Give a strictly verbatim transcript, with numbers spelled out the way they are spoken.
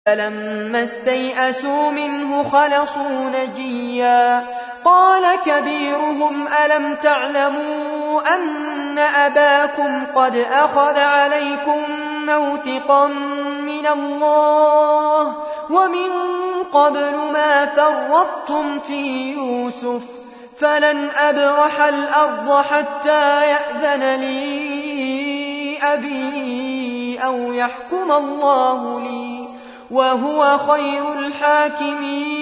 فَلَمَّا اسْتَيْأَسُوا مِنْهُ خَلَصُوا نَجِيًّا قَالَ كَبِيرُهُمْ أَلَمْ تَعْلَمُوا أَنَّ أَبَاكُمْ قَدْ أَخَذَ عَلَيْكُم مَّوْثِقًا مِّنَ اللَّهِ وَمِن قَبْلُ مَا فَرَّطتُمْ فِي يُوسُفَ فَلَنْ أَبْرَحَ الْأَرْضَ حَتَّىٰ يَأْذَنَ لِي أَبِي أَوْ يَحْكُمَ اللَّهُ لِي وَهُوَ خَيْرُ الْحَاكِمِينَ